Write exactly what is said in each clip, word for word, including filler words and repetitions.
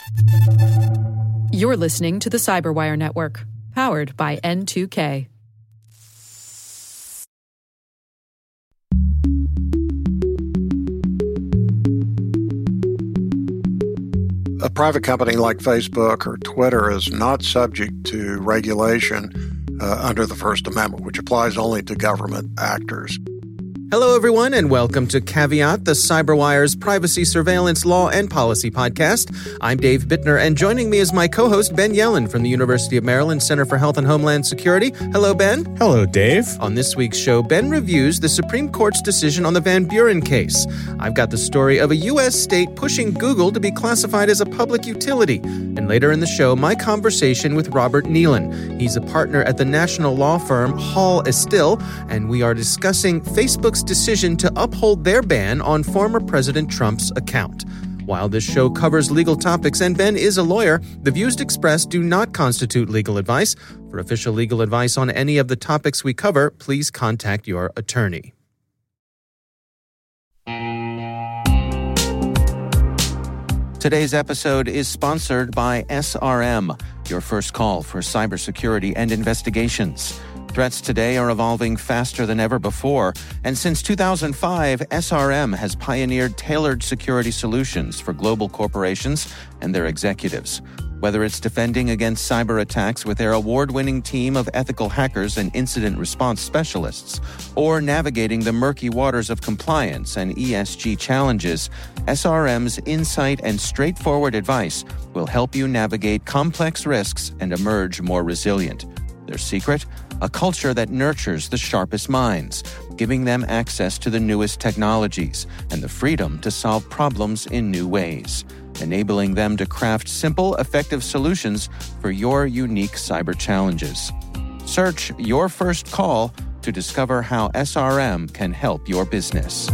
You're listening to the Cyberwire Network, powered by N two K. A private company like Facebook or Twitter is not subject to regulation uh, under the First Amendment, which applies only to government actors. Hello, everyone, and welcome to Caveat, the Cyberwire's privacy, surveillance, law, and policy podcast. I'm Dave Bittner, and joining me is my co-host, Ben Yellen from the University of Maryland Center for Health and Homeland Security. Hello, Ben. Hello, Dave. On this week's show, Ben reviews the Supreme Court's decision on the Van Buren case. I've got the story of a U S state pushing Google to be classified as a public utility. And later in the show, my conversation with Robert Nealon. He's a partner at the national law firm Hall Estill, and we are discussing Facebook's decision to uphold their ban on former President Trump's account. While this show covers legal topics and Ben is a lawyer, the views expressed do not constitute legal advice. For official legal advice on any of the topics we cover, please contact your attorney. Today's episode is sponsored by S R M, your first call for cybersecurity and investigations. Threats today are evolving faster than ever before, and since two thousand five, S R M has pioneered tailored security solutions for global corporations and their executives. Whether it's defending against cyber attacks with their award-winning team of ethical hackers and incident response specialists, or navigating the murky waters of compliance and E S G challenges, S R M's insight and straightforward advice will help you navigate complex risks and emerge more resilient. Their secret? A culture that nurtures the sharpest minds, giving them access to the newest technologies and the freedom to solve problems in new ways, enabling them to craft simple, effective solutions for your unique cyber challenges. Search Your First Call to discover how S R M can help your business.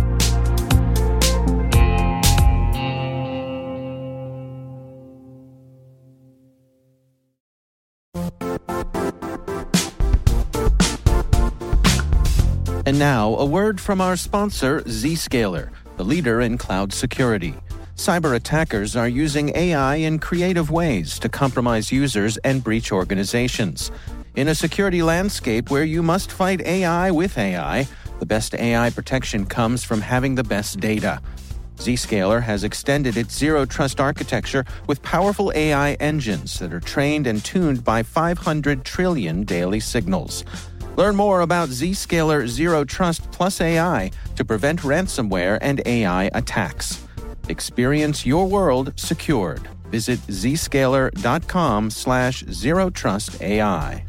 And now, a word from our sponsor, Zscaler, the leader in cloud security. Cyber attackers are using A I in creative ways to compromise users and breach organizations. In a security landscape where you must fight A I with A I, the best A I protection comes from having the best data. Zscaler has extended its zero-trust architecture with powerful A I engines that are trained and tuned by five hundred trillion daily signals. Learn more about Zscaler Zero Trust Plus A I to prevent ransomware and A I attacks. Experience your world secured. Visit zscaler.com slash zero trust AI.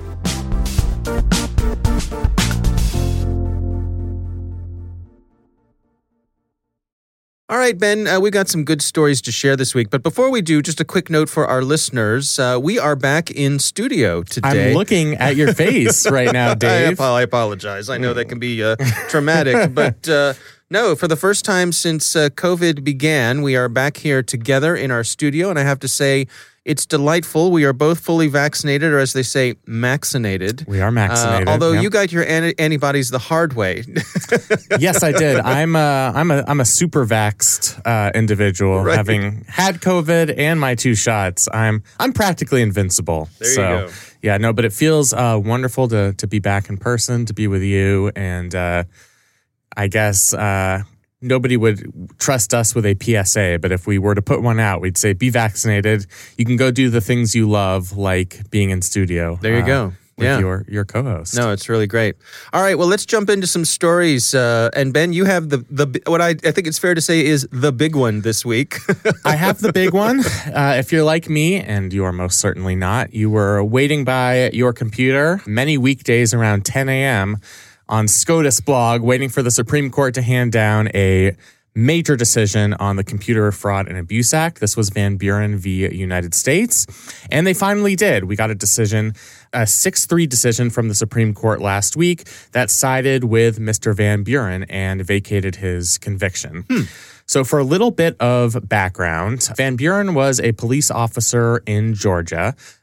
All right, Ben, uh, we've got some good stories to share this week. But before we do, just a quick note for our listeners. Uh, we are back in studio today. I'm looking at your face right now, Dave. I, I apologize. I know that can be uh, traumatic. But uh, no, for the first time since uh, COVID began, we are back here together in our studio. And I have to say, it's delightful. We are both fully vaccinated, or as they say, maxinated. We are maxinated. Uh, although yep. you got your an- antibodies the hard way. Yes, I did. I'm a, I'm a, I'm a super vaxxed uh, individual, right. Having had COVID and my two shots. I'm, I'm practically invincible. There so, you go. Yeah, no, but it feels uh, wonderful to to be back in person, to be with you, and uh, I guess. Uh, Nobody would trust us with a P S A, but if we were to put one out, we'd say, be vaccinated. You can go do the things you love, like being in studio. There you uh, go. With yeah. your, your co-host. No, it's really great. All right, well, let's jump into some stories. Uh, and Ben, you have the, the what I, I think it's fair to say is the big one this week. I have the big one. Uh, if you're like me, and you are most certainly not, you were waiting by your computer many weekdays around ten a.m., on SCOTUS blog, waiting for the Supreme Court to hand down a major decision on the Computer Fraud and Abuse Act. This was Van Buren v. United States. And they finally did. We got a decision, a six three decision from the Supreme Court last week that sided with Mister Van Buren and vacated his conviction. Hmm. So for a little bit of background, Van Buren was a police officer in Georgia.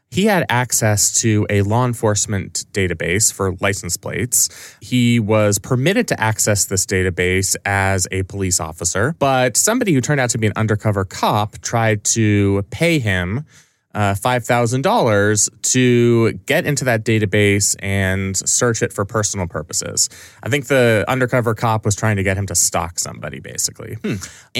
He had access to a law enforcement database for license plates. He was permitted to access this database as a police officer, but somebody who turned out to be an undercover cop tried to pay him Uh, five thousand dollars to get into that database and search it for personal purposes. I think the undercover cop was trying to get him to stalk somebody, basically. Hmm.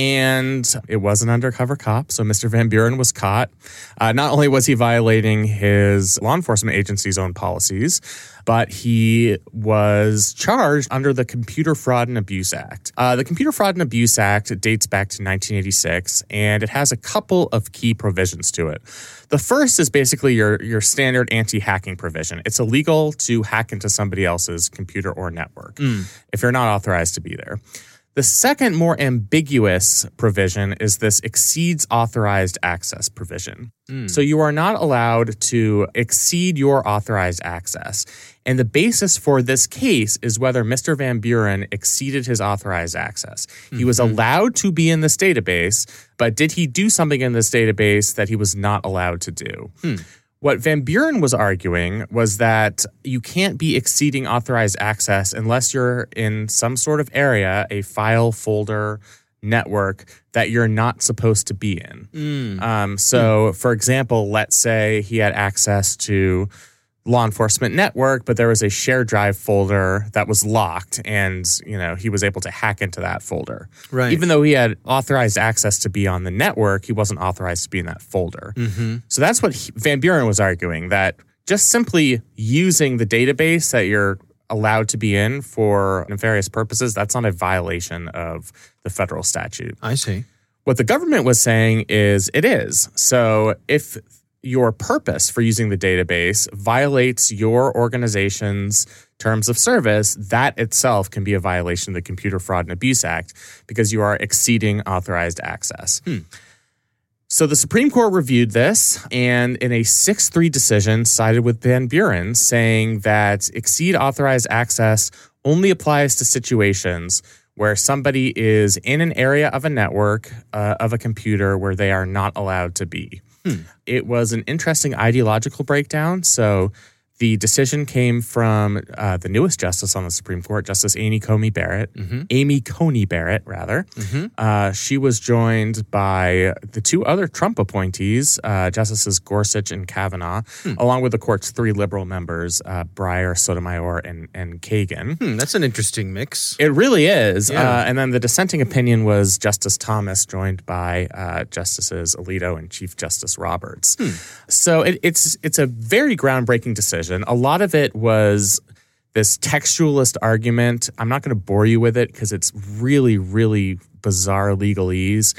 And it was an undercover cop, so Mister Van Buren was caught. Uh, not only was he violating his law enforcement agency's own policies, but he was charged under the Computer Fraud and Abuse Act. Uh, the Computer Fraud and Abuse Act dates back to nineteen eighty-six, and it has a couple of key provisions to it. The first is basically your, your standard anti-hacking provision. It's illegal to hack into somebody else's computer or network mm. if you're not authorized to be there. The second, more ambiguous provision is this exceeds authorized access provision. Mm. So you are not allowed to exceed your authorized access. And the basis for this case is whether Mister Van Buren exceeded his authorized access. Mm-hmm. He was allowed to be in this database, but did he do something in this database that he was not allowed to do? Hmm. What Van Buren was arguing was that you can't be exceeding authorized access unless you're in some sort of area, a file, folder, network that you're not supposed to be in. Mm. Um, so, mm. for example, let's say he had access to law enforcement network, but there was a shared drive folder that was locked, and you know he was able to hack into that folder. Right. Even though he had authorized access to be on the network, he wasn't authorized to be in that folder. Mm-hmm. So that's what he, Van Buren was arguing, that just simply using the database that you're allowed to be in for nefarious purposes, that's not a violation of the federal statute. I see. What the government was saying is it is. So if your purpose for using the database violates your organization's terms of service, that itself can be a violation of the Computer Fraud and Abuse Act because you are exceeding authorized access. Hmm. So the Supreme Court reviewed this and in a six three decision sided with Van Buren, saying that exceed authorized access only applies to situations where somebody is in an area of a network uh, of a computer where they are not allowed to be. Hmm. It was an interesting ideological breakdown. So the decision came from uh, the newest justice on the Supreme Court, Justice Amy Coney Barrett. Mm-hmm. Amy Coney Barrett, rather. Mm-hmm. Uh, she was joined by the two other Trump appointees, uh, Justices Gorsuch and Kavanaugh, hmm. along with the court's three liberal members, uh, Breyer, Sotomayor, and, and Kagan. Hmm, that's an interesting mix. It really is. Yeah. Uh, and then the dissenting opinion was Justice Thomas, joined by uh, Justices Alito and Chief Justice Roberts. Hmm. So it, it's it's a very groundbreaking decision. A lot of it was this textualist argument. I'm not going to bore you with it because it's really, really bizarre legalese,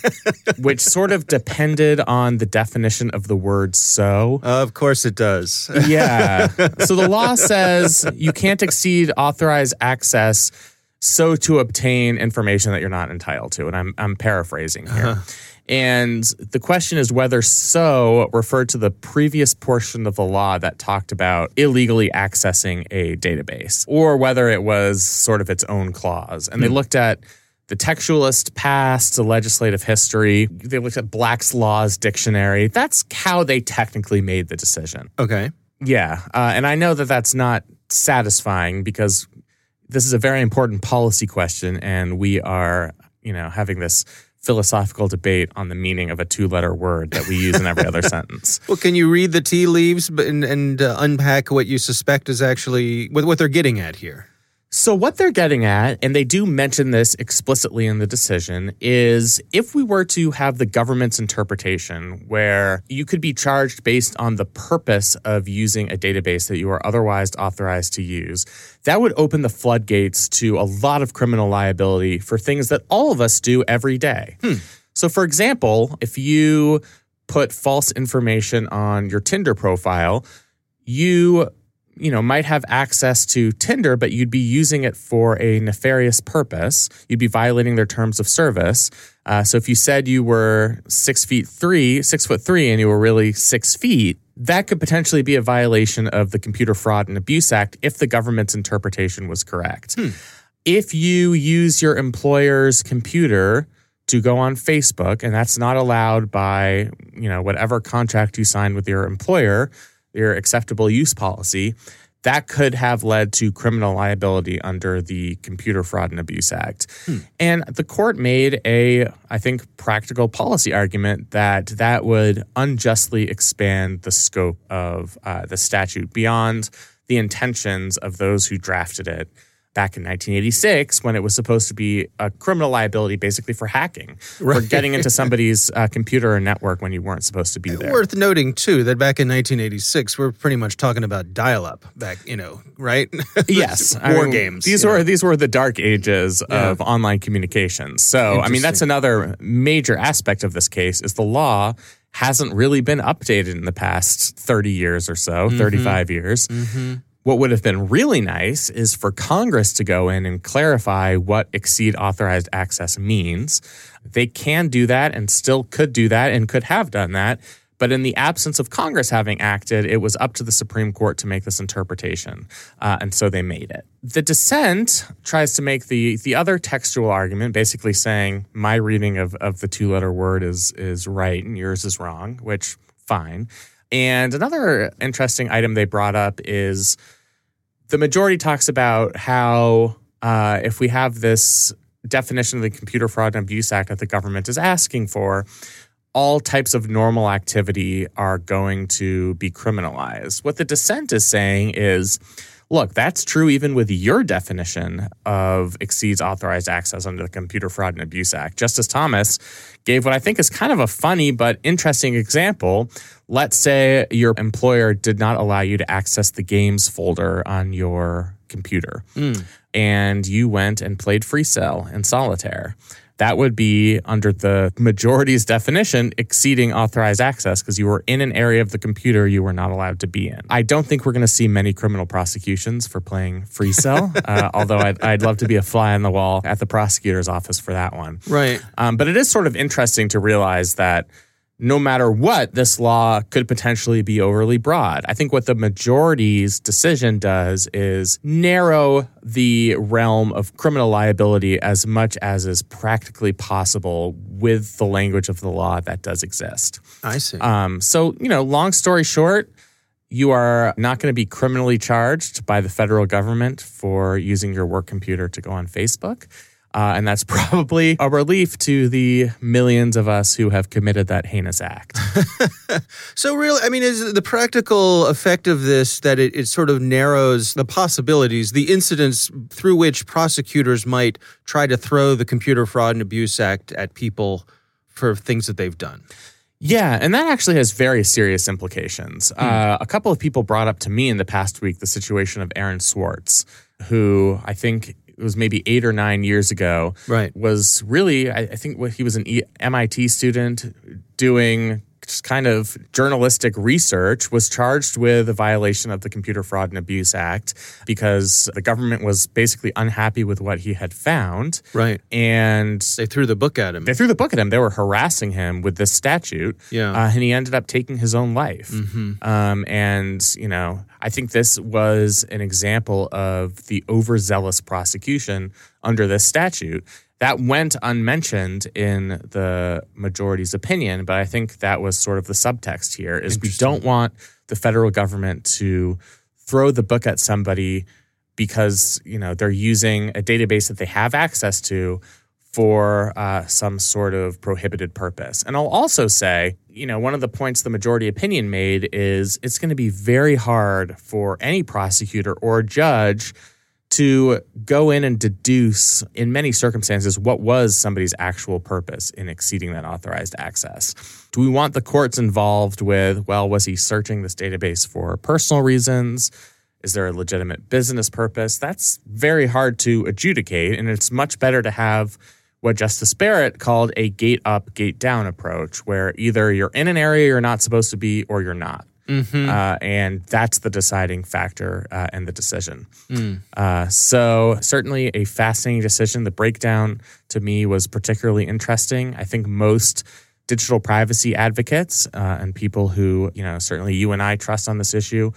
which sort of depended on the definition of the word so. Uh, of course it does. Yeah. So the law says you can't exceed authorized access so to obtain information that you're not entitled to. And I'm, I'm paraphrasing here. Uh-huh. And the question is whether so referred to the previous portion of the law that talked about illegally accessing a database, or whether it was sort of its own clause. And they looked at the textualist past, the legislative history. They looked at Black's Law's dictionary. That's how they technically made the decision. Okay. Yeah. Uh, and I know that that's not satisfying because this is a very important policy question, and we are, you know, having this philosophical debate on the meaning of a two-letter word that we use in every other sentence. Well, can you read the tea leaves and, and uh, unpack what you suspect is actually what, what they're getting at here? So what they're getting at, and they do mention this explicitly in the decision, is if we were to have the government's interpretation where you could be charged based on the purpose of using a database that you are otherwise authorized to use, that would open the floodgates to a lot of criminal liability for things that all of us do every day. Hmm. So for example, if you put false information on your Tinder profile, you you know, might have access to Tinder, but you'd be using it for a nefarious purpose. You'd be violating their terms of service. Uh, so if you said you were six feet three, six foot three, and you were really six feet, that could potentially be a violation of the Computer Fraud and Abuse Act if the government's interpretation was correct. Hmm. If you use your employer's computer to go on Facebook, and that's not allowed by, you know, whatever contract you sign with your employer, your acceptable use policy, that could have led to criminal liability under the Computer Fraud and Abuse Act. Hmm. And the court made a, I think, practical policy argument that that would unjustly expand the scope of uh, the statute beyond the intentions of those who drafted it back in nineteen eighty-six, when it was supposed to be a criminal liability basically for hacking, right. for getting into somebody's uh, computer or network when you weren't supposed to be there. Worth noting, too, that back in nineteen eighty-six, we're pretty much talking about dial-up back, you know, right? Yes. War I mean, games. These were, these were the dark ages yeah. of online communications. So, I mean, that's another major aspect of this case is the law hasn't really been updated in the past thirty years or so, mm-hmm. thirty-five years. Mm-hmm. What would have been really nice is for Congress to go in and clarify what exceed authorized access means. They can do that and still could do that and could have done that. But in the absence of Congress having acted, it was up to the Supreme Court to make this interpretation. Uh, and so they made it. The dissent tries to make the the other textual argument, basically saying my reading of, of the two-letter word is is right and yours is wrong, which, fine. And another interesting item they brought up is the majority talks about how uh, if we have this definition of the Computer Fraud and Abuse Act that the government is asking for, all types of normal activity are going to be criminalized. What the dissent is saying is, look, that's true even with your definition of exceeds authorized access under the Computer Fraud and Abuse Act. Justice Thomas gave what I think is kind of a funny but interesting example. Let's say your employer did not allow you to access the games folder on your computer, mm. and you went and played Free Cell and Solitaire. That would be, under the majority's definition, exceeding authorized access because you were in an area of the computer you were not allowed to be in. I don't think we're going to see many criminal prosecutions for playing Free Cell, uh, although I'd, I'd love to be a fly on the wall at the prosecutor's office for that one. Right. Um, but it is sort of interesting to realize that no matter what, this law could potentially be overly broad. I think what the majority's decision does is narrow the realm of criminal liability as much as is practically possible with the language of the law that does exist. I see. Um, so, you know, long story short, you are not going to be criminally charged by the federal government for using your work computer to go on Facebook. Uh, and that's probably a relief to the millions of us who have committed that heinous act. So really, I mean, is the practical effect of this that it, it sort of narrows the possibilities, the incidents through which prosecutors might try to throw the Computer Fraud and Abuse Act at people for things that they've done? Yeah, and that actually has very serious implications. Hmm. Uh, a couple of people brought up to me in the past week the situation of Aaron Swartz, who I think it was maybe eight or nine years ago, right. was really, I, I think he was an M I T student doing just kind of journalistic research, was charged with a violation of the Computer Fraud and Abuse Act because the government was basically unhappy with what he had found. Right. And they threw the book at him. They threw the book at him. They were harassing him with this statute. Yeah. Uh, and he ended up taking his own life. Mm-hmm. Um, and, you know, I think this was an example of the overzealous prosecution under this statute. That went unmentioned in the majority's opinion, but I think that was sort of the subtext here, is we don't want the federal government to throw the book at somebody because, you know, they're using a database that they have access to for uh, some sort of prohibited purpose. And I'll also say, you know, one of the points the majority opinion made is it's going to be very hard for any prosecutor or judge to go in and deduce, in many circumstances, what was somebody's actual purpose in exceeding that authorized access. Do we want the courts involved with, well, was he searching this database for personal reasons? Is there a legitimate business purpose? That's very hard to adjudicate, and it's much better to have what Justice Barrett called a gate up, gate down approach, where either you're in an area you're not supposed to be or you're not. Mm-hmm. Uh, and that's the deciding factor uh, in the decision. Mm. Uh, so certainly a fascinating decision. The breakdown to me was particularly interesting. I think most digital privacy advocates uh, and people who, you know, certainly you and I trust on this issue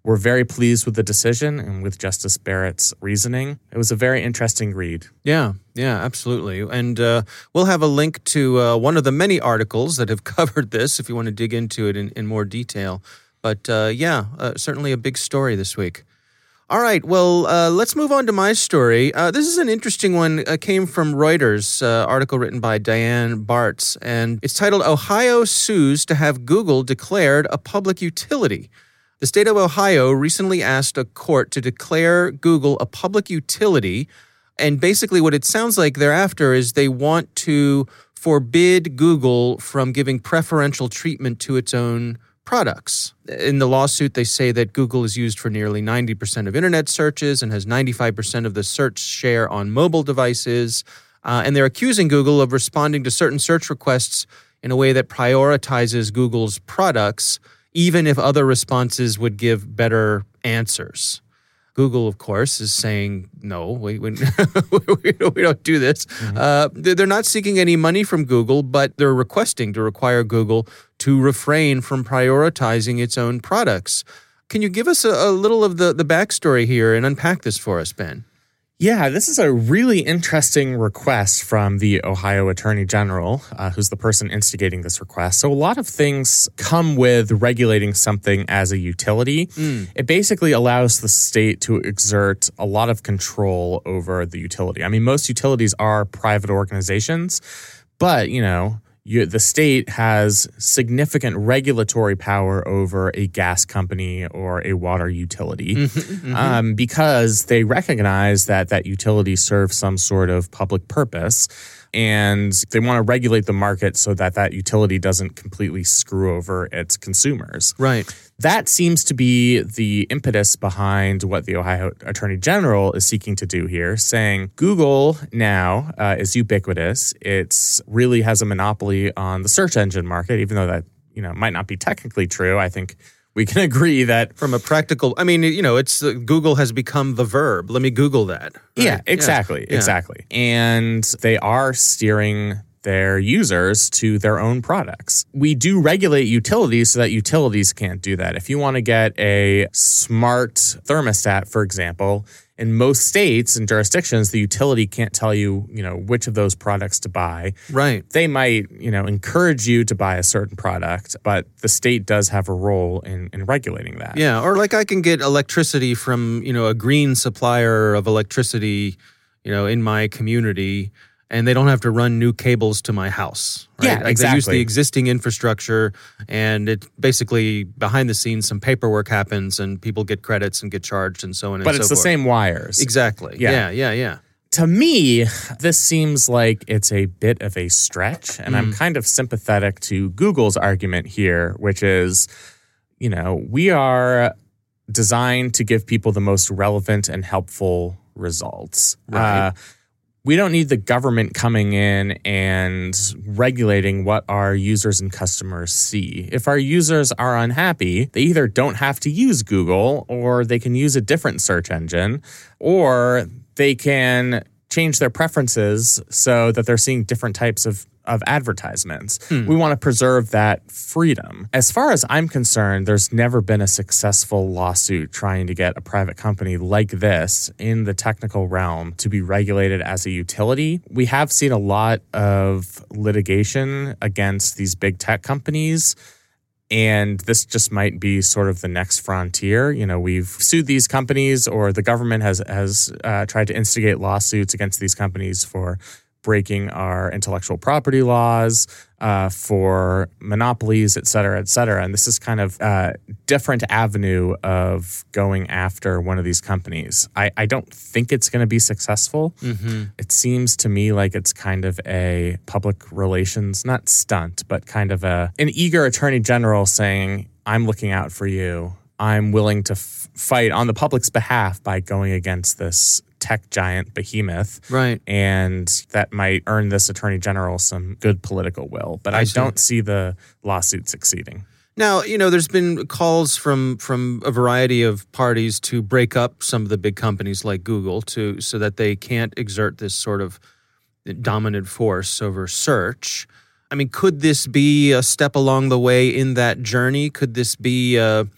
we're very pleased with the decision and with Justice Barrett's reasoning. It was a very interesting read. Yeah, yeah, absolutely. And uh, we'll have a link to uh, one of the many articles that have covered this if you want to dig into it in, in more detail. But uh, yeah, uh, certainly a big story this week. All right, well, uh, let's move on to my story. Uh, this is an interesting one. It came from Reuters, uh, article written by Diane Bartz, and it's titled, Ohio Sues to Have Google Declared a Public Utility. The state of Ohio recently asked a court to declare Google a public utility, and basically what it sounds like thereafter is they want to forbid Google from giving preferential treatment to its own products. In the lawsuit, they say that Google is used for nearly ninety percent of internet searches and has ninety-five percent of the search share on mobile devices. Uh, and they're accusing Google of responding to certain search requests in a way that prioritizes Google's products, even if other responses would give better answers. Google, of course, is saying, no, we, we, we don't do this. Mm-hmm. Uh, they're not seeking any money from Google, but they're requesting to require Google to refrain from prioritizing its own products. Can you give us a, a little of the, the backstory here and unpack this for us, Ben? Yeah, this is a really interesting request from the Ohio Attorney General, uh, who's the person instigating this request. So a lot of things come with regulating something as a utility. Mm. It basically allows the state to exert a lot of control over the utility. I mean, most utilities are private organizations, but, you know, You, the state has significant regulatory power over a gas company or a water utility mm-hmm, mm-hmm. Um, because they recognize that that utility serves some sort of public purpose, and they want to regulate the market so that that utility doesn't completely screw over its consumers. Right. That seems to be the impetus behind what the Ohio Attorney General is seeking to do here, saying Google now uh, is ubiquitous. It's really has a monopoly on the search engine market, even though that, you know, might not be technically true. I think we can agree that from a practical, I mean, you know, it's uh, Google has become the verb. Let me Google that. Right? Yeah, exactly, yeah. exactly. And they are steering their users to their own products. We do regulate utilities so that utilities can't do that. If you want to get a smart thermostat, for example, in most states and jurisdictions, the utility can't tell you, you know, which of those products to buy. Right. They might, you know, encourage you to buy a certain product, but the state does have a role in, in regulating that. Yeah, or like I can get electricity from, you know, a green supplier of electricity, you know, in my community, and they don't have to run new cables to my house. Right? Yeah, like exactly. They use the existing infrastructure, and it basically behind the scenes some paperwork happens, and people get credits and get charged, and so on. But and it's so the forth. same wires. Exactly. Yeah. yeah, yeah, yeah. To me, this seems like it's a bit of a stretch, and mm. I'm kind of sympathetic to Google's argument here, which is, you know, we are designed to give people the most relevant and helpful results. Right. Uh, We don't need the government coming in and regulating what our users and customers see. If our users are unhappy, they either don't have to use Google, or they can use a different search engine, or they can change their preferences so that they're seeing different types of of advertisements. Hmm. We want to preserve that freedom. As far as I'm concerned, there's never been a successful lawsuit trying to get a private company like this in the technical realm to be regulated as a utility. We have seen a lot of litigation against these big tech companies, and this just might be sort of the next frontier. You know, we've sued these companies, or the government has has uh, tried to instigate lawsuits against these companies for breaking our intellectual property laws, uh, for monopolies, et cetera, et cetera. And this is kind of a different avenue of going after one of these companies. I, I don't think it's going to be successful. Mm-hmm. It seems to me like it's kind of a public relations, not stunt, but kind of a an eager attorney general saying, I'm looking out for you. I'm willing to f- fight on the public's behalf by going against this tech giant behemoth. Right. And that might earn this attorney general some good political will. But I, I don't see the lawsuit succeeding. Now, you know, there's been calls from from a variety of parties to break up some of the big companies like Google to so that they can't exert this sort of dominant force over search. I mean, could this be a step along the way in that journey? Could this be, uh,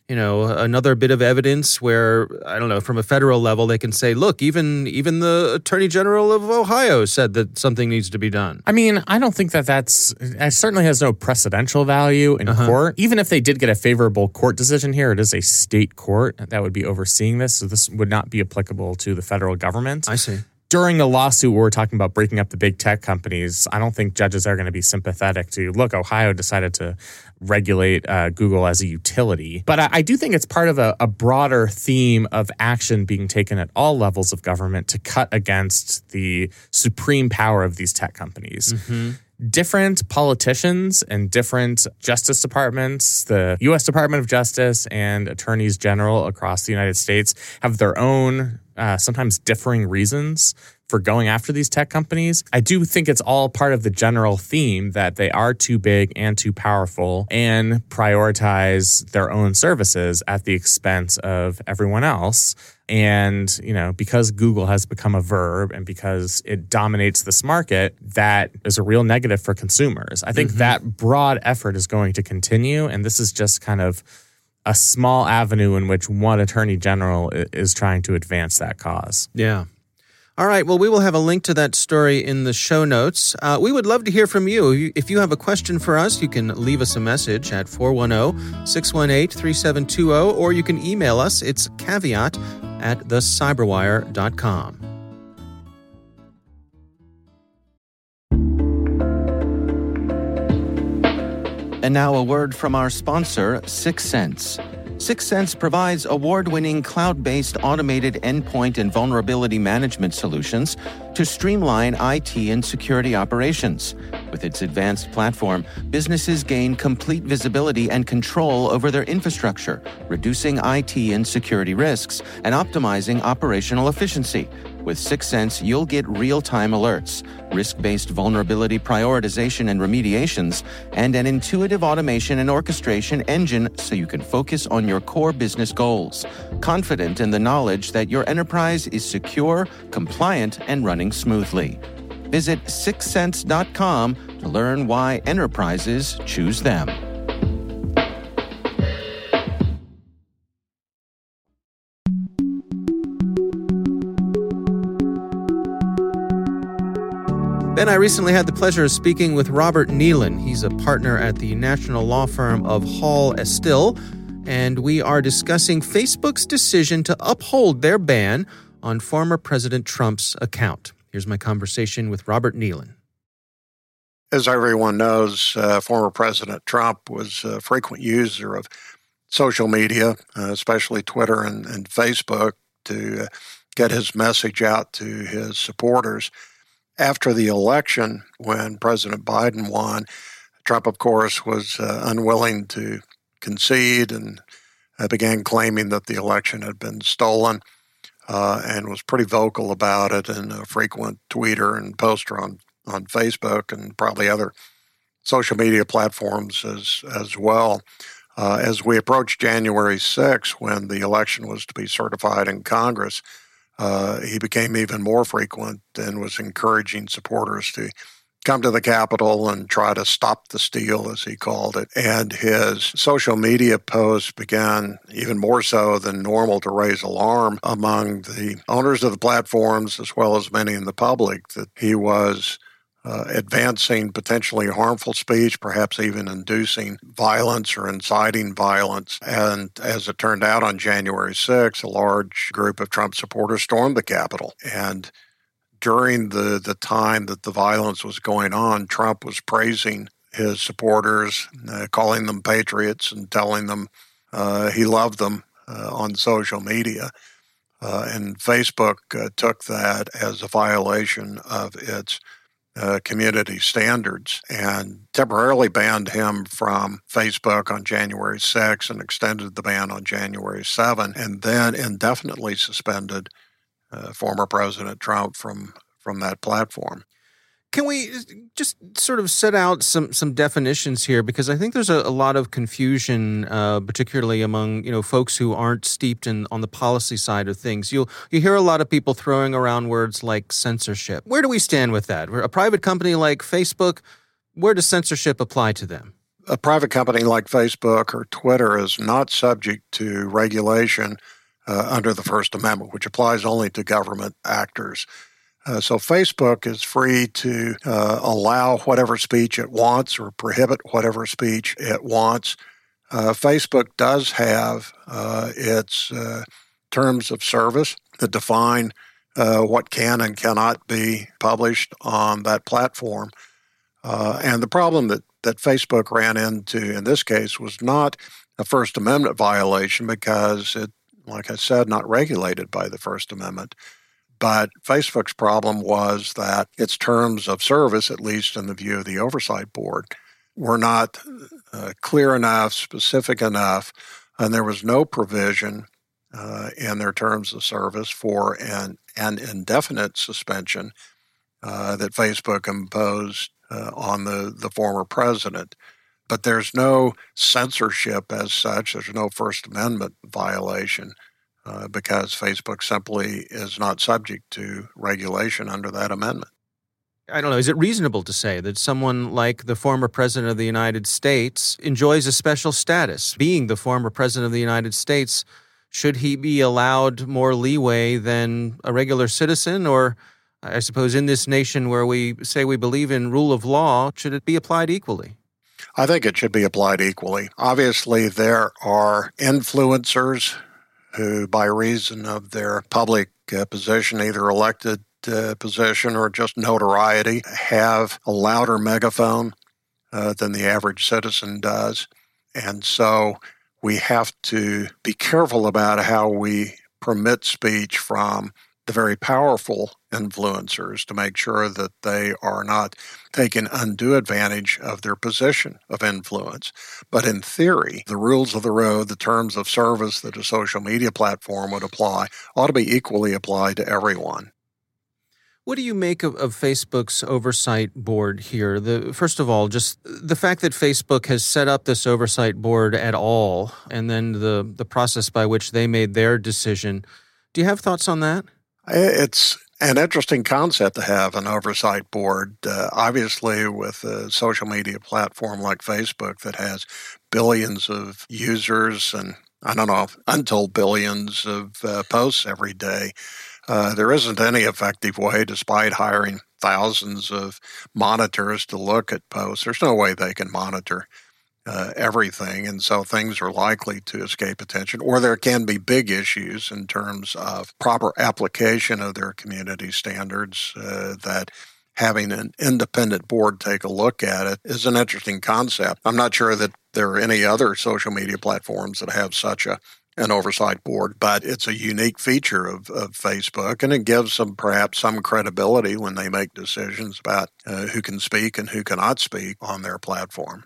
you know, another bit of evidence where, I don't know, from a federal level, they can say, look, even even the Attorney General of Ohio said that something needs to be done. I mean, I don't think that that's, it certainly has no precedential value in uh-huh. court. Even if they did get a favorable court decision here, it is a state court that would be overseeing this. So this would not be applicable to the federal government. I see. During a lawsuit where we're talking about breaking up the big tech companies, I don't think judges are going to be sympathetic to, look, Ohio decided to regulate uh, Google as a utility. But I, I do think it's part of a, a broader theme of action being taken at all levels of government to cut against the supreme power of these tech companies. Mm-hmm. Different politicians and different justice departments, the U S Department of Justice and attorneys general across the United States have their own, uh, sometimes differing reasons for going after these tech companies. I do think it's all part of the general theme that they are too big and too powerful and prioritize their own services at the expense of everyone else. And, you know, because Google has become a verb and because it dominates this market, that is a real negative for consumers. I think mm-hmm. that broad effort is going to continue. And this is just kind of a small avenue in which one attorney general is trying to advance that cause. Yeah. All right. Well, we will have a link to that story in the show notes. Uh, we would love to hear from you. If you have a question for us, you can leave us a message at four one zero, six one eight, three seven two zero, or you can email us. It's caveat at the cyberwire dot com. And now a word from our sponsor, Six Sense. Six Sense provides award-winning cloud-based automated endpoint and vulnerability management solutions to streamline I T and security operations. With its advanced platform, businesses gain complete visibility and control over their infrastructure, reducing I T and security risks and optimizing operational efficiency. With Six Sense, you'll get real-time alerts, risk-based vulnerability prioritization and remediations, and an intuitive automation and orchestration engine so you can focus on your core business goals, confident in the knowledge that your enterprise is secure, compliant, and running smoothly. Visit six sense dot com to learn why enterprises choose them. Ben, I recently had the pleasure of speaking with Robert Nealon. He's a partner at the national law firm of Hall Estill, and we are discussing Facebook's decision to uphold their ban on former President Trump's account. Here's my conversation with Robert Nealon. As everyone knows, uh, former President Trump was a frequent user of social media, uh, especially Twitter and, and Facebook, to uh, get his message out to his supporters. After the election, when President Biden won, Trump, of course, was uh, unwilling to concede and uh, began claiming that the election had been stolen uh, and was pretty vocal about it and a frequent tweeter and poster on, on Facebook and probably other social media platforms as, as well. Uh, as we approached January sixth, when the election was to be certified in Congress, Uh, he became even more frequent and was encouraging supporters to come to the Capitol and try to stop the steal, as he called it. And his social media posts began even more so than normal to raise alarm among the owners of the platforms, as well as many in the public, that he was Uh, advancing potentially harmful speech, perhaps even inducing violence or inciting violence. And as it turned out on January sixth, a large group of Trump supporters stormed the Capitol. And during the, the time that the violence was going on, Trump was praising his supporters, uh, calling them patriots and telling them uh, he loved them uh, on social media. Uh, and Facebook uh, took that as a violation of its Uh, community standards and temporarily banned him from Facebook on January sixth and extended the ban on January seventh, and then indefinitely suspended uh, former President Trump from, from that platform. Can we just sort of set out some some definitions here? Because I think there's a, a lot of confusion, uh, particularly among you know folks who aren't steeped in on the policy side of things. You'll you hear a lot of people throwing around words like censorship. Where do we stand with that? We're a private company like Facebook, where does censorship apply to them? A private company like Facebook or Twitter is not subject to regulation uh, under the First Amendment, which applies only to government actors. Uh, so Facebook is free to uh, allow whatever speech it wants or prohibit whatever speech it wants. Uh, Facebook does have uh, its uh, terms of service that define uh, what can and cannot be published on that platform. Uh, and the problem that, that Facebook ran into in this case was not a First Amendment violation because it, like I said, not regulated by the First Amendment. But Facebook's problem was that its terms of service, at least in the view of the Oversight Board, were not uh, clear enough, specific enough, and there was no provision uh, in their terms of service for an, an indefinite suspension uh, that Facebook imposed uh, on the, the former president. But there's no censorship as such. There's no First Amendment violation. Uh, because Facebook simply is not subject to regulation under that amendment. I don't know, is it reasonable to say that someone like the former president of the United States enjoys a special status? Being the former president of the United States, should he be allowed more leeway than a regular citizen? Or I suppose in this nation where we say we believe in rule of law, should it be applied equally? I think it should be applied equally. Obviously, there are influencers who, by reason of their public uh, position, either elected uh, position or just notoriety, have a louder megaphone uh, than the average citizen does. And so we have to be careful about how we permit speech from the very powerful influencers to make sure that they are not taking undue advantage of their position of influence. But in theory, the rules of the road, the terms of service that a social media platform would apply, ought to be equally applied to everyone. What do you make of, of Facebook's oversight board here? The, first of all, just the fact that Facebook has set up this oversight board at all, and then the, the process by which they made their decision. Do you have thoughts on that? It's an interesting concept to have an oversight board. Uh, obviously, with a social media platform like Facebook that has billions of users and, I don't know, untold billions of uh, posts every day, uh, there isn't any effective way, despite hiring thousands of monitors to look at posts. There's no way they can monitor Uh, everything, and so things are likely to escape attention, or there can be big issues in terms of proper application of their community standards uh, that having an independent board take a look at it is an interesting concept. I'm not sure that there are any other social media platforms that have such a an oversight board, but it's a unique feature of, of Facebook, and it gives them perhaps some credibility when they make decisions about uh, who can speak and who cannot speak on their platform.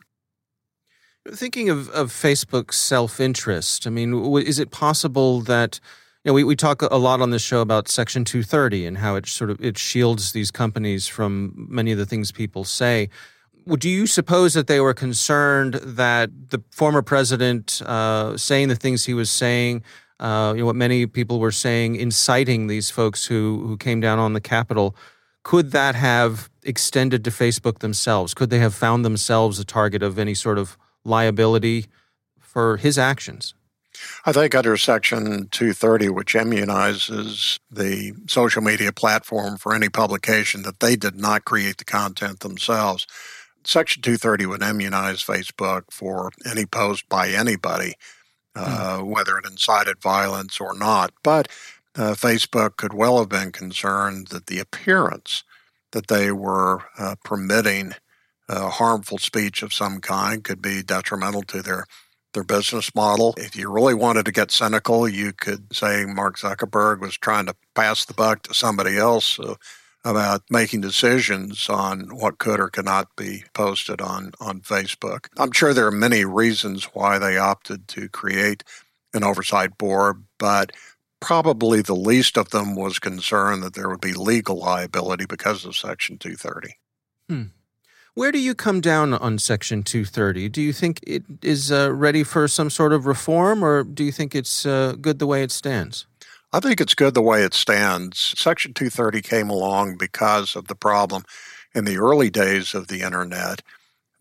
Thinking of, of Facebook's self-interest, I mean, w- is it possible that, you know, we, we talk a lot on this show about Section two thirty and how it sort of, it shields these companies from many of the things people say. Do you suppose that they were concerned that the former president uh, saying the things he was saying, uh, you know, what many people were saying, inciting these folks who, who came down on the Capitol, could that have extended to Facebook themselves? Could they have found themselves a target of any sort of liability for his actions? I think under Section two thirty, which immunizes the social media platform for any publication that they did not create the content themselves, Section two thirty would immunize Facebook for any post by anybody, uh, mm. whether it incited violence or not. But uh, Facebook could well have been concerned that the appearance that they were uh, permitting Uh, harmful speech of some kind could be detrimental to their, their business model. If you really wanted to get cynical, you could say Mark Zuckerberg was trying to pass the buck to somebody else uh, about making decisions on what could or could not be posted on, on Facebook. I'm sure there are many reasons why they opted to create an oversight board, but probably the least of them was concerned that there would be legal liability because of Section two thirty. Hmm. Where do you come down on Section two thirty? Do you think it is uh, ready for some sort of reform, or do you think it's uh, good the way it stands? I think it's good the way it stands. Section two thirty came along because of the problem in the early days of the Internet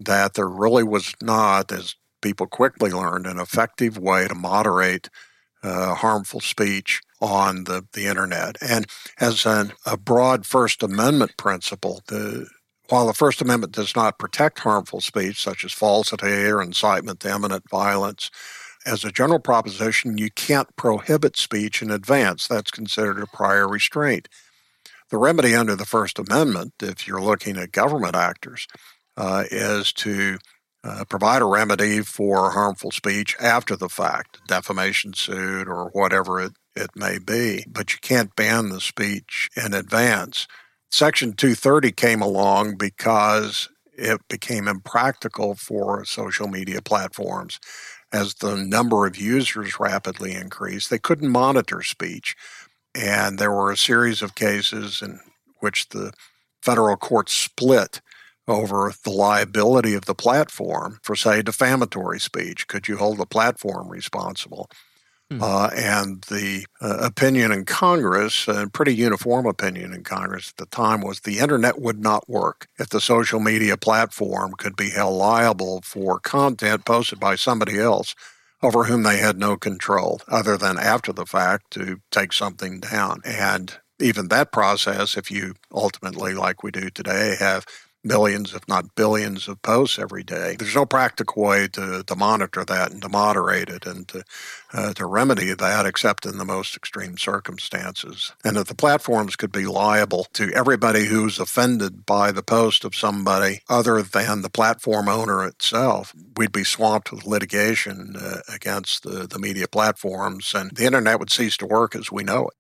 that there really was not, as people quickly learned, an effective way to moderate uh, harmful speech on the, the internet. And as an, a broad First Amendment principle, the while the First Amendment does not protect harmful speech, such as falsity or incitement to imminent violence, as a general proposition, you can't prohibit speech in advance. That's considered a prior restraint. The remedy under the First Amendment, if you're looking at government actors, uh, is to uh, provide a remedy for harmful speech after the fact, defamation suit or whatever it, it may be. But you can't ban the speech in advance. Section two thirty came along because it became impractical for social media platforms. As the number of users rapidly increased, they couldn't monitor speech. And there were a series of cases in which the federal courts split over the liability of the platform for, say, defamatory speech. Could you hold the platform responsible? Hmm. Uh, and the uh, opinion in Congress, a pretty uniform opinion in Congress at the time, was the internet would not work if the social media platform could be held liable for content posted by somebody else over whom they had no control other than after the fact to take something down. And even that process, if you ultimately, like we do today, have millions, if not billions of posts every day, there's no practical way to, to monitor that and to moderate it and to, uh, to remedy that except in the most extreme circumstances. And if the platforms could be liable to everybody who's offended by the post of somebody other than the platform owner itself, we'd be swamped with litigation uh, against the, the media platforms, and the internet would cease to work as we know it.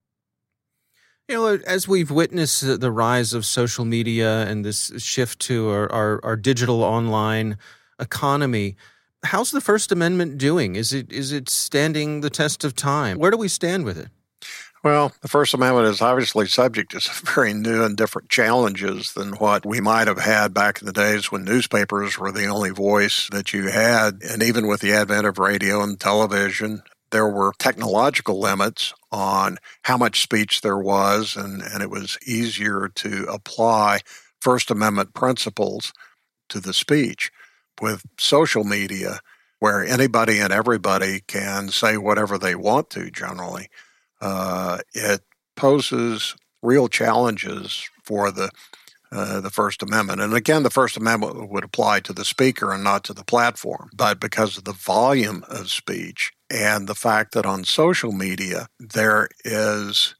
You know, as we've witnessed the rise of social media and this shift to our, our, our digital online economy, how's the First Amendment doing? Is it is it standing the test of time? Where do we stand with it? Well, the First Amendment is obviously subject to some very new and different challenges than what we might have had back in the days when newspapers were the only voice that you had. And even with the advent of radio and television, there were technological limits on how much speech there was, and, and it was easier to apply First Amendment principles to the speech. With social media, where anybody and everybody can say whatever they want to generally, uh, it poses real challenges for the Uh, the First Amendment. And again, the First Amendment would apply to the speaker and not to the platform. But because of the volume of speech and the fact that on social media there is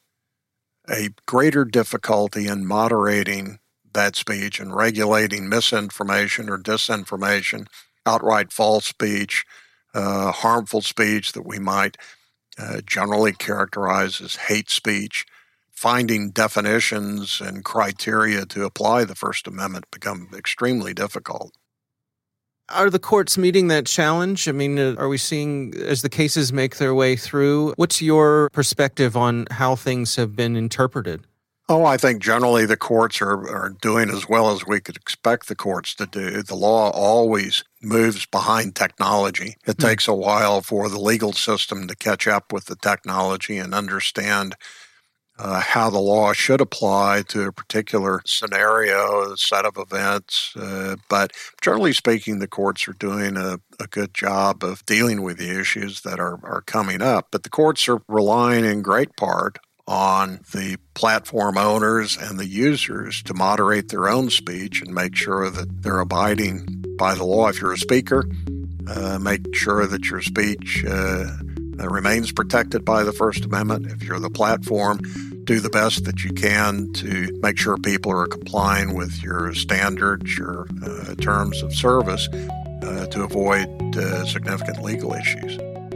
a greater difficulty in moderating that speech and regulating misinformation or disinformation, outright false speech, uh, harmful speech that we might uh, generally characterize as hate speech, finding definitions and criteria to apply the First Amendment become extremely difficult. Are the courts meeting that challenge? I mean, are we seeing, as the cases make their way through, what's your perspective on how things have been interpreted? Oh, I think generally the courts are, are doing as well as we could expect the courts to do. The law always moves behind technology. It mm-hmm. takes a while for the legal system to catch up with the technology and understand Uh, how the law should apply to a particular scenario, a set of events. Uh, but generally speaking, the courts are doing a, a good job of dealing with the issues that are, are coming up. But the courts are relying in great part on the platform owners and the users to moderate their own speech and make sure that they're abiding by the law. If you're a speaker, uh, make sure that your speech uh, remains protected by the First Amendment. If you're the platform, do the best that you can to make sure people are complying with your standards, your uh, terms of service, uh, to avoid uh, significant legal issues.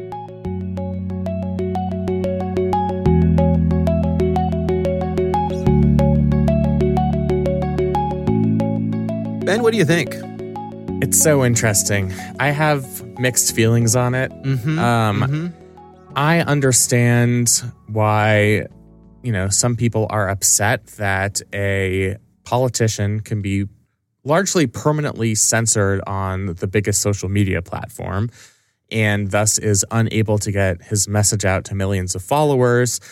Ben, what do you think? It's so interesting. I have mixed feelings on it. Mm-hmm. Um, mm-hmm. I understand why, you know, some people are upset that a politician can be largely permanently censored on the biggest social media platform and thus is unable to get his message out to millions of followers.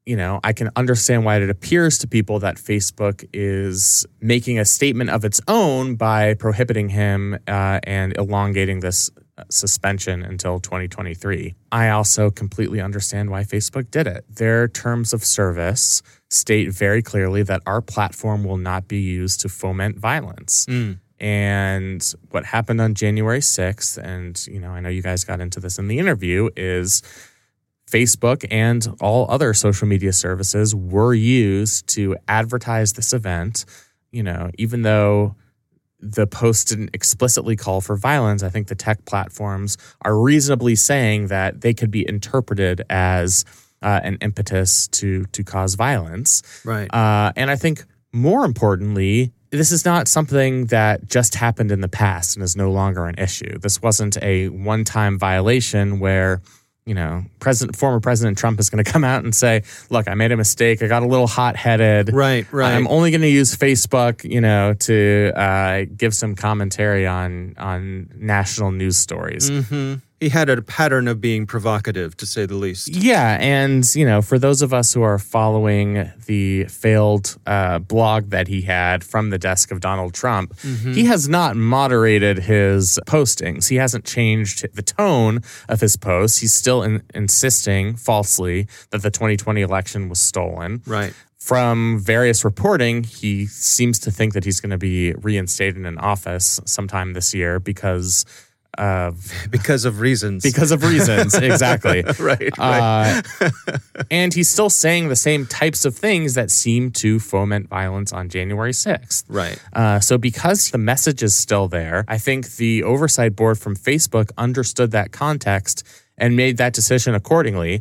you know, I can understand why it appears to people that Facebook is making a statement of its own by prohibiting him uh, and elongating this suspension until twenty twenty-three. I also completely understand why Facebook did it. Their terms of service state very clearly that our platform will not be used to foment violence. Mm. And what happened on January sixth, and, you know, I know you guys got into this in the interview, is Facebook and all other social media services were used to advertise this event. You know, even though the post didn't explicitly call for violence, I think the tech platforms are reasonably saying that they could be interpreted as uh, an impetus to to cause violence. Right. Uh, and I think more importantly, this is not something that just happened in the past and is no longer an issue. This wasn't a one-time violation where, you know, President, former President Trump is going to come out and say, look, I made a mistake. I got a little hot-headed. Right, right. I'm only going to use Facebook, you know, to uh, give some commentary on on national news stories. Mm-hmm. He had a pattern of being provocative, to say the least. Yeah, and, you know, for those of us who are following the failed uh, blog that he had from the desk of Donald Trump, mm-hmm. he has not moderated his postings. He hasn't changed the tone of his posts. He's still in, insisting falsely that the twenty twenty election was stolen. Right. From various reporting, he seems to think that he's going to be reinstated in office sometime this year because of because of reasons. Because of reasons, exactly. right. Uh, right. And he's still saying the same types of things that seem to foment violence on January sixth. Right. Uh, so because the message is still there, I think the oversight board from Facebook understood that context and made that decision accordingly.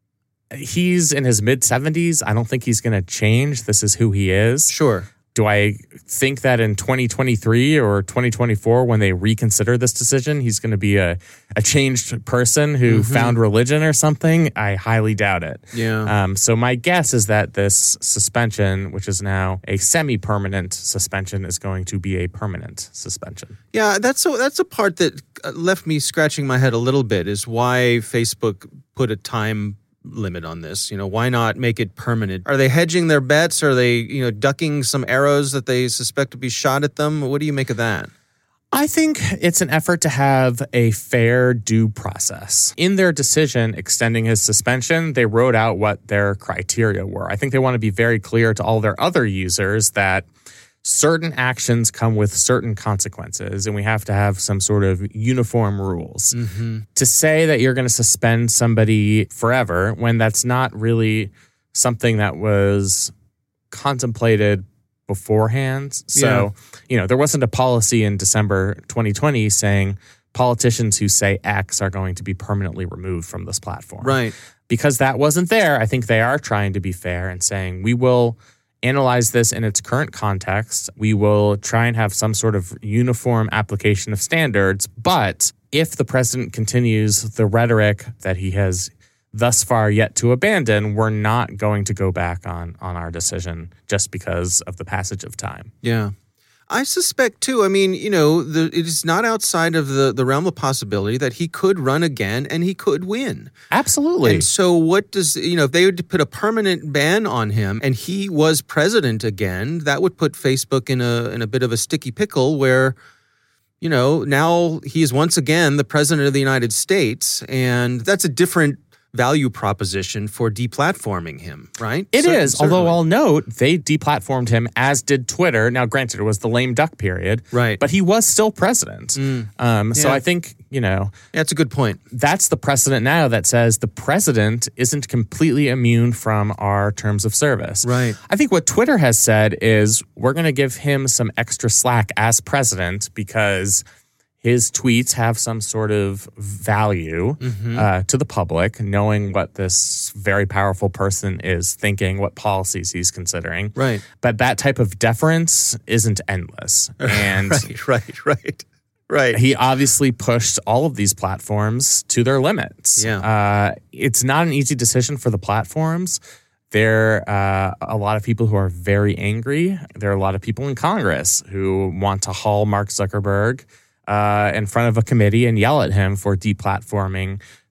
He's in his mid-seventies. I don't think he's going to change. This is who he is. Sure. Do I think that in twenty twenty-three or twenty twenty-four, when they reconsider this decision, he's going to be a, a changed person who mm-hmm. found religion or something? I highly doubt it. Yeah. Um, so my guess is that this suspension, which is now a semi-permanent suspension, is going to be a permanent suspension. Yeah, that's a, that's a part that left me scratching my head a little bit, is why Facebook put a time limit on this. You know, why not make it permanent? Are they hedging their bets? Are they, you know, ducking some arrows that they suspect to be shot at them? What do you make of that? I think it's an effort to have a fair due process. In their decision extending his suspension, they wrote out what their criteria were. I think they want to be very clear to all their other users that certain actions come with certain consequences, and we have to have some sort of uniform rules. Mm-hmm. To say that you're going to suspend somebody forever when that's not really something that was contemplated beforehand. So, yeah. you know, there wasn't a policy in December twenty twenty saying politicians who say X are going to be permanently removed from this platform. Right. Because that wasn't there, I think they are trying to be fair and saying we will analyze this in its current context. We will try and have some sort of uniform application of standards. But if the president continues the rhetoric that he has thus far yet to abandon, we're not going to go back on, on our decision just because of the passage of time. Yeah. I suspect, too, I mean, you know, the, it is not outside of the, the realm of possibility that he could run again and he could win. Absolutely. And so what does, you know, if they would put a permanent ban on him and he was president again, that would put Facebook in a in a bit of a sticky pickle where, you know, now he is once again the president of the United States, and that's a different value proposition for deplatforming him, right? It Cer- is. certainly. Although I'll note they deplatformed him, as did Twitter. Now, granted, it was the lame duck period, right? But he was still president. Mm. Um, so yeah. I think, you know, yeah, that's a good point. That's the precedent now that says the president isn't completely immune from our terms of service. Right. I think what Twitter has said is we're going to give him some extra slack as president because his tweets have some sort of value mm-hmm. uh, to the public, knowing what this very powerful person is thinking, what policies he's considering. Right. But that type of deference isn't endless. And right, right, right. Right. He obviously pushed all of these platforms to their limits. Yeah. Uh, it's not an easy decision for the platforms. There are uh, a lot of people who are very angry. There are a lot of people in Congress who want to haul Mark Zuckerberg Uh, in front of a committee and yell at him for deplatforming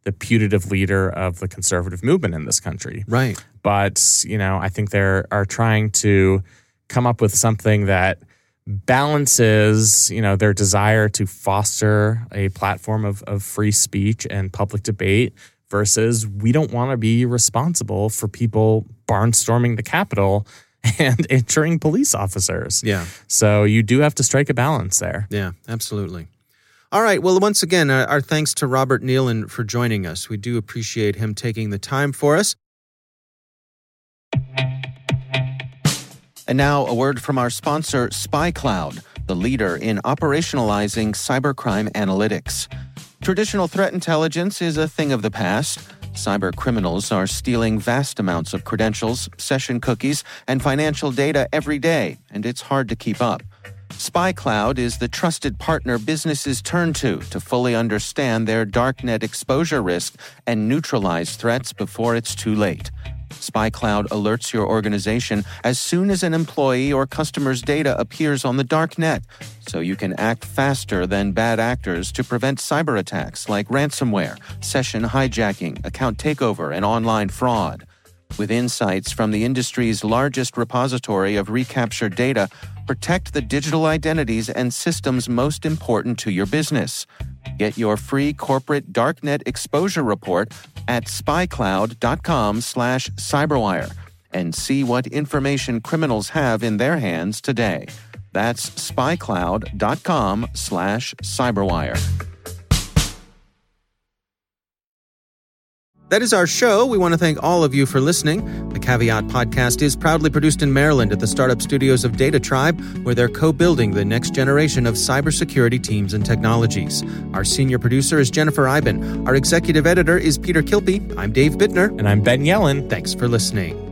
the putative leader of the conservative movement in this country. Right. But, you know, I think they are trying to come up with something that balances, you know, their desire to foster a platform of, of free speech and public debate versus we don't want to be responsible for people barnstorming the Capitol and injuring police officers. Yeah. So you do have to strike a balance there. Yeah, absolutely. All right. Well, once again, our, our thanks to Robert Nealon for joining us. We do appreciate him taking the time for us. And now a word from our sponsor, SpyCloud, the leader in operationalizing cybercrime analytics. Traditional threat intelligence is a thing of the past. Cyber criminals are stealing vast amounts of credentials, session cookies, and financial data every day, and it's hard to keep up. SpyCloud is the trusted partner businesses turn to to fully understand their darknet exposure risk and neutralize threats before it's too late. SpyCloud alerts your organization as soon as an employee or customer's data appears on the dark net, so you can act faster than bad actors to prevent cyber attacks like ransomware, session hijacking, account takeover, and online fraud. With insights from the industry's largest repository of recaptured data, protect the digital identities and systems most important to your business. Get your free corporate darknet exposure report at spycloud.com slash cyberwire and see what information criminals have in their hands today. That's spycloud.com slash cyberwire. That is our show. We want to thank all of you for listening. The Caveat podcast is proudly produced in Maryland at the startup studios of Data Tribe, where they're co-building the next generation of cybersecurity teams and technologies. Our senior producer is Jennifer Eiben. Our executive editor is Peter Kilpie. I'm Dave Bittner. And I'm Ben Yellen. Thanks for listening.